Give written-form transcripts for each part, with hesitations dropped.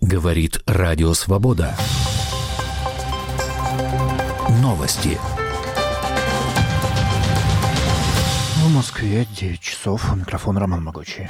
Говорит Радио Свобода. Новости. В Москве 9 часов. У микрофона Роман Могучий.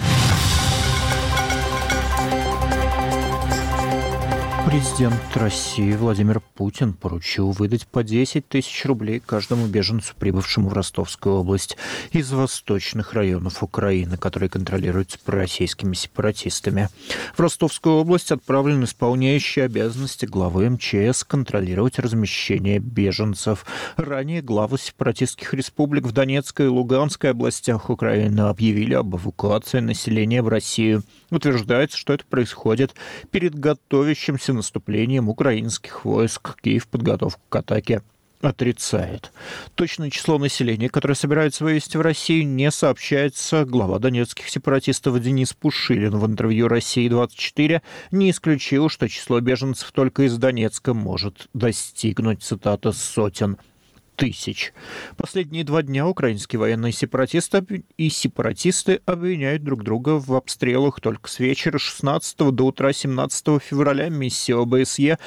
Президент России Владимир Путин поручил выдать по 10 тысяч рублей каждому беженцу, прибывшему в Ростовскую область из восточных районов Украины, которые контролируются пророссийскими сепаратистами. В Ростовскую область отправлен исполняющий обязанности главы МЧС контролировать размещение беженцев. Ранее главы сепаратистских республик в Донецкой и Луганской областях Украины объявили об эвакуации населения в Россию. Утверждается, что это происходит перед готовящимся наступлением украинских войск. Киев подготовку к атаке отрицает. Точное число населения, которое собирается вывести в Россию, не сообщается. Глава донецких сепаратистов Денис Пушилин в интервью «России-24» не исключил, что число беженцев только из Донецка может достигнуть, цитата, сотен тысяч. Последние 2 дня украинские военные сепаратисты и сепаратисты обвиняют друг друга в обстрелах. Только с вечера 16 до утра 17 февраля миссия ОБСЕ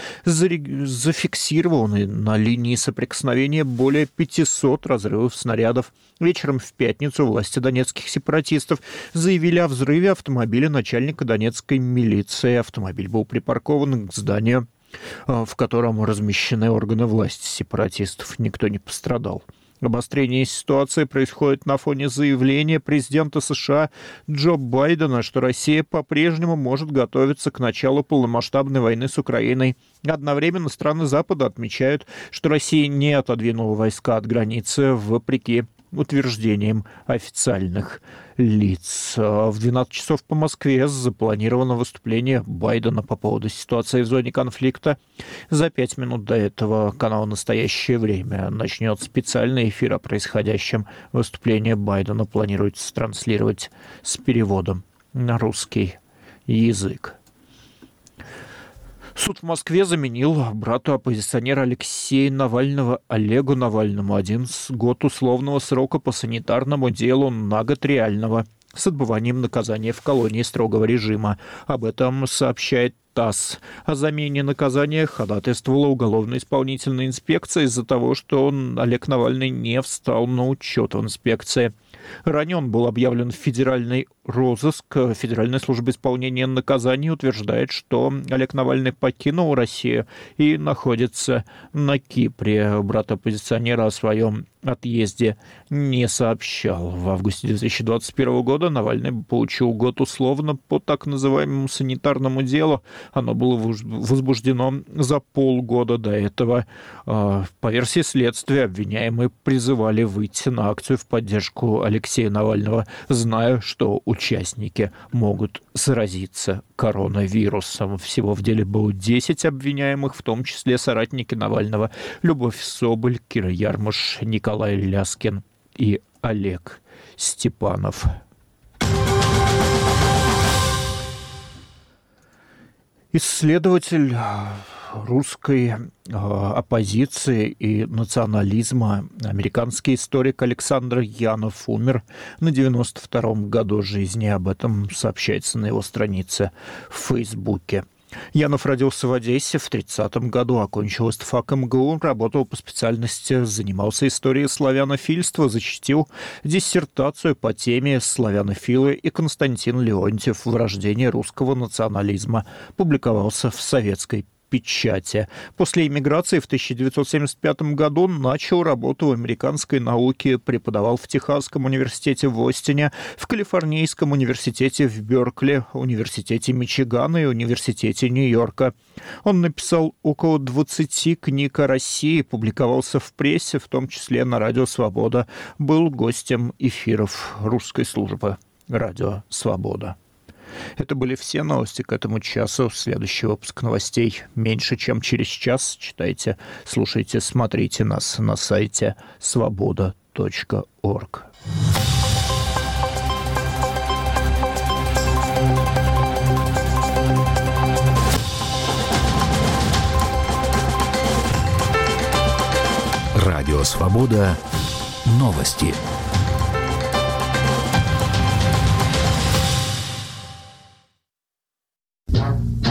зафиксировала на линии соприкосновения более 500 разрывов снарядов. Вечером в пятницу власти донецких сепаратистов заявили о взрыве автомобиля начальника донецкой милиции. Автомобиль был припаркован к зданию, в котором размещены органы власти сепаратистов. Никто не пострадал. Обострение ситуации происходит на фоне заявления президента США Джо Байдена, что Россия по-прежнему может готовиться к началу полномасштабной войны с Украиной. Одновременно страны Запада отмечают, что Россия не отодвинула войска от границы, вопреки утверждением официальных лиц. В 12 часов по Москве запланировано выступление Байдена по поводу ситуации в зоне конфликта. За 5 минут до этого канал «Настоящее время» начнет специальный эфир о происходящем. Выступление Байдена планируется транслировать с переводом на русский язык. Суд в Москве заменил брату оппозиционера Алексея Навального Олегу Навальному 1 год условного срока по санитарному делу на год реального с отбыванием наказания в колонии строгого режима. Об этом сообщает ТАСС. О замене наказания ходатайствовала уголовно-исполнительная инспекция из-за того, что Олег Навальный не встал на учет в инспекции. Ранее он был объявлен в федеральный розыск. Федеральная служба исполнения наказаний утверждает, что Олег Навальный покинул Россию и находится на Кипре. Брат оппозиционера о своем отъезде не сообщал. В августе 2021 года Навальный получил год условно по так называемому санитарному делу. Оно было возбуждено за полгода до этого. По версии следствия, обвиняемые призывали выйти на акцию в поддержку Алексея Навального, зная, что участники могут заразиться коронавирусом. Всего в деле было 10 обвиняемых, в том числе соратники Навального: Любовь Соболь, Кира Ярмуш, Николай Ляскин и Олег Степанов. Исследователь русской оппозиции и национализма, американский историк Александр Янов умер на 92-м году жизни. Об этом сообщается на его странице в Фейсбуке. Янов родился в Одессе в 30-м году, окончил ИСТФАК МГУ, работал по специальности, занимался историей славянофильства, защитил диссертацию по теме «Славянофилы и Константин Леонтьев. Вырождение русского национализма». Публиковался в советской печати. После эмиграции в 1975 году начал работу в американской науке, преподавал в Техасском университете в Остине, в Калифорнийском университете в Беркли, университете Мичигана и университете Нью-Йорка. Он написал около 20 книг о России, публиковался в прессе, в том числе на Радио Свобода, был гостем эфиров русской службы Радио Свобода. Это были все новости к этому часу. Следующий выпуск новостей меньше, чем через час. Читайте, слушайте, смотрите нас на сайте svoboda.org. Радио Свобода. Новости.